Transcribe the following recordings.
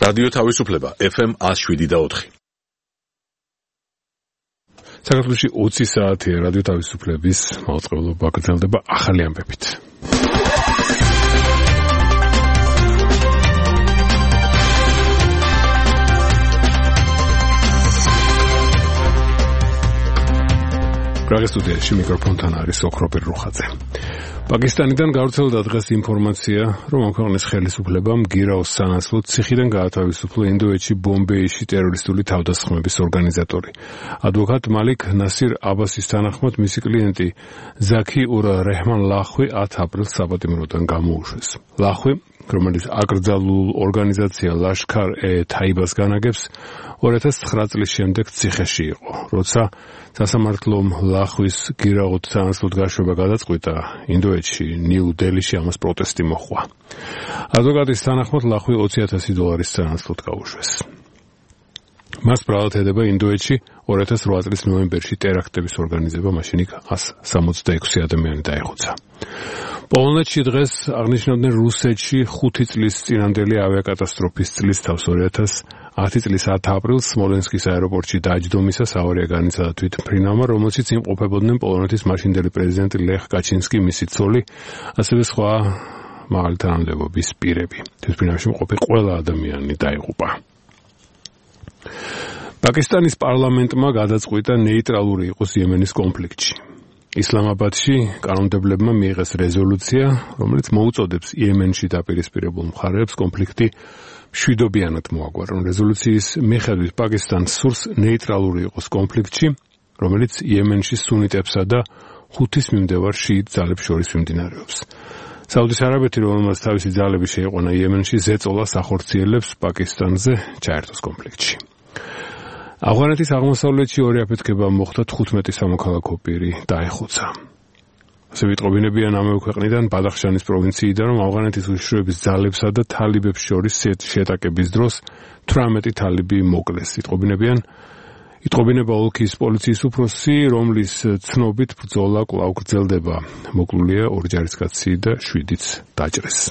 რადიო თავისუფლება FM 107.4. საქართველოში 20 საათია რადიო თავისუფლების მაუწყებლობა გრძელდება ახალი ამბებით. პრაღის სტუდიაში მიკროფონთან არის ოქროპირ რუხაძე. პაკისტანიდან გავრცელდა დღეს ინფორმაცია, რომ ამ ქვეყნის ხელისუფლებამ გირაოს სანაცვლოდ ციხიდან გაათავისუფლა ინდოეთში ბომბეიში ტერორისტული თავდასხმების ორგანიზატორი. ადვოკატ მალიქ ნასირ აბასის თანახმად მისი კლიენტი ზაქი ურ რეჰმან ლახვი 10 აპრილს საპატიმროდან გამოუშვეს. ლახვი, რომელიც აკრძალულ ორგანიზაცია ლაშქარ-ე-თაიბას განაგებს, 2009 წლის შემდეგ ციხეში იყო, როცა სასამართლომ ლახვის გირაოდ სანაცვლოდ გაშვება გადაწყვიტა, ინდოეთში, ნიუ-დელიში ამას პროტესტი მოჰყვა. ადვოკატის თანახმად ლახვი $20,000 სანაცვლოდ გაუშვეს. მას ბრალად ედება ინდოეთში 2008 წლის ნოემბერში ტერაქტების ორგანიზება, მაშინ იქ 166 ადამიანი დაიხოცა. პოლონეთში დღეს აღნიშნავდნენ რუსეთში 5 წლის წინანდელი ავიაკატასტროფის წლისთავს 2010 წლის 10 აპრილს სმოლენსკის აეროპორტში დაჯდომისას ავარია განიცადა თვითმფრინავმა, რომელშიც იმყოფებოდნენ პოლონეთის მაშინდელი პრეზიდენტი ლეხ კაჩინსკი, მისი ცოლი, ასევე სხვა მაღალი თანამდებობის პირები. თვითმფრინავში მყოფი ყველა ადამიანი დაიღუპა. პაკისტანის პარლამენტმა გადაწყვიტა ნეიტრალური იყოს იემენის კონფლიქტში. ისლამაბადში კანონმდებლებმა მიიღეს რეზოლუცია, რომელიც მოუწოდებს იემენში დაპირისპირებულ მხარეებს კონფლიქტი მშვიდობიანად მოაგვარონ. რეზოლუციის მიხედვით პაკისტანს სურს ნეიტრალური იყოს კონფლიქტში, რომელიც იემენში სუნიტებსა და ჰუთის მიმდევარ შიიტ ძალებს შორის მიმდინარეობს. საუდის არაბეთი, რომელმაც თავისი ძალები შეიყვანა იემენში, ზეწოლას ახორციელებს პაკისტანზე ჩაერთოს კონფლიქტში. ავღანეთის აღმოსავლეთში ორი აფეთქება მოხდა, 15 სამოქალაქო პირი დაეხოცა. ასე ვიტყობინებიან ამავე ქვეყნიდან, ბადახშანის პროვინციიდან, რომ ავღანეთის უშიშროების ძალებსა და თალიბებს შორის შეტაკების დროს 18 თალიბი მოკლეს. იტყობინება ოლქის პოლიციის უფროსი, რომლის ცნობით ბრძოლა კვლავ გრძელდება. მოკლულია 2 ჯარისკაცი და 7-იც დაჭრეს.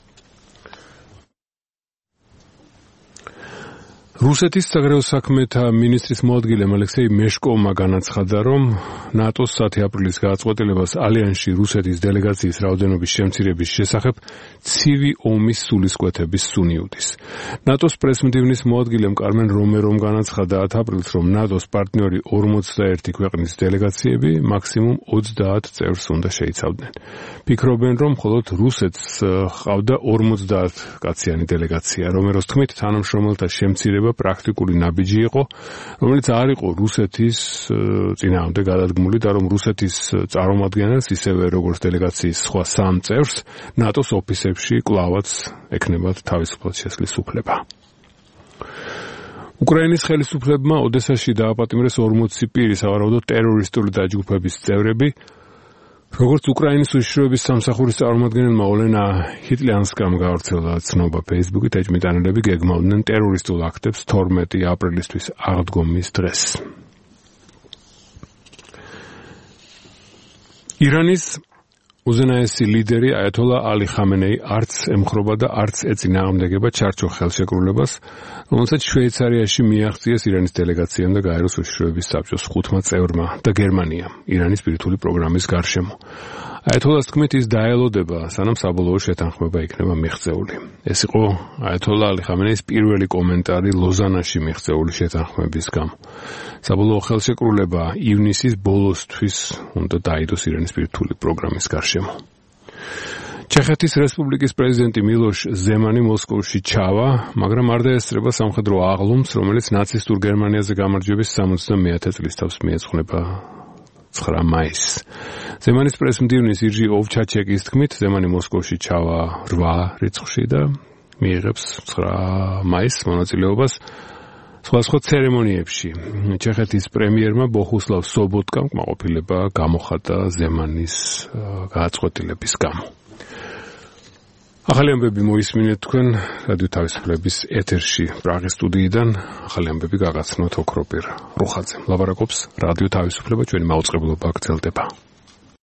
რუსეთის საგარეო საქმეთა მინისტრის მოადგილემ ალექსეი მეშკოვმა განაცხადა, რომ ნატოს 10 აპრილის გადაწყვეტილებას ალიანსში რუსეთის დელეგაციის რაოდენობის შემცირების შესახებ ცივი ომის სულისკვეთების სუნი უდის. ნატოს პრესმდივნის მოადგილემ კარმენ რომერომ განაცხადა 10 აპრილს, რომ ნატოს პარტნიორი 41 ქვეყნის დელეგაციები მაქსიმუმ 30 წევრს უნდა შეიცავდნენ. ფიქრობენ, რომ მხოლოდ რუსეთს ჰყავდა 50 კაციანი დელეგაცია. რომეროს თქმით, თანამშრომელთა შემცირება პრაქტიკული ნაბიჯი იყო, რომელიც არ იყო რუსეთის წინააღმდეგ გადადგმული და რომ რუსეთის წარმომადგენელს, ისევე როგორც დელეგაციის სხვა 3 წევრს, ნატოს ოფისებში კვლავაც ექნებათ თავისუფლად შესვლის უფლება. უკრაინის ხელისუფლებმა ოდესაში დააპატიმრეს 40 პირი, სავარაუდოდ ტერორისტული დაჯგუფების წევრები, როგორც უკრაინის უშიშროების სამსახურის წარმომადგენელმა ოლენა ჰიტლიანსკამ გავრცელა ცნობა Facebook-ით, ეჭვმიტანილები გეგმავდნენ ტერორისტულ აქტებს 12 აპრილისთვის აღდგომის დღეს. ირანის უზენაესი ლიდერი აიათოლა ალი ხამენეი არც ემხრობა და არც ეწინააღმდეგება ჩარჩო ხელშეკრულებას, რომელსაც შვეიცარიაში მიაღწიეს ირანის დელეგაციამ და გაეროს უშიშროების საბჭოს 5 წევრმა და გერმანიამ ირანის სპირიტული პროგრამის გარშემო. აიათოლას თქმით, ის დაელოდება, სანამ საბოლოო შეთანხმება იქნება მიღწეული. ეს იყო აიათოლა ალი ხამენეის პირველი კომენტარი ლოზანაში მიღწეული შეთანხმების გამო. საბოლოო ხელშეკრულება ივნისის ბოლოსთვის უნდა დაიდოს ირანის სპირიტული პროგრამის გარშემო. ჩეხეთის რესპუბლიკის პრეზიდენტი მილოშ ზემანი მოსკოვში ჩავა, მაგრამ არ დაესწრება სამხედრო აღლუმს, რომელიც ნაცისტურ გერმანიაზე გამარჯვების 70-ე წლის თავს მიეძღვნება 9 მაისს. ზემანის პრესმდივნის ირჟი ოვჩაჩეკის თქმით, ზემანი მოსკოვში ჩავა 8 რიცხვში და მიიღებს 9 მაისს მონაწილეობას სხვადასხვა ცერემონიებში. ჩეხეთის პრემიერმა ბოჰუსლავ სობოტკამ კმაყოფილება გამოხატა ზემანის გადაწყვეტილების გამო. ახალი ამბები მოისმინეთ თქვენ რადიო თავისუფლების ეთერში პრაღის სტუდიიდან. ახალი ამბები გაგაცნოთ ოქროპირ რუხაძემ. ლაპარაკობს რადიო თავისუფლება, ჩვენი მაუწყებლობა გრძელდება.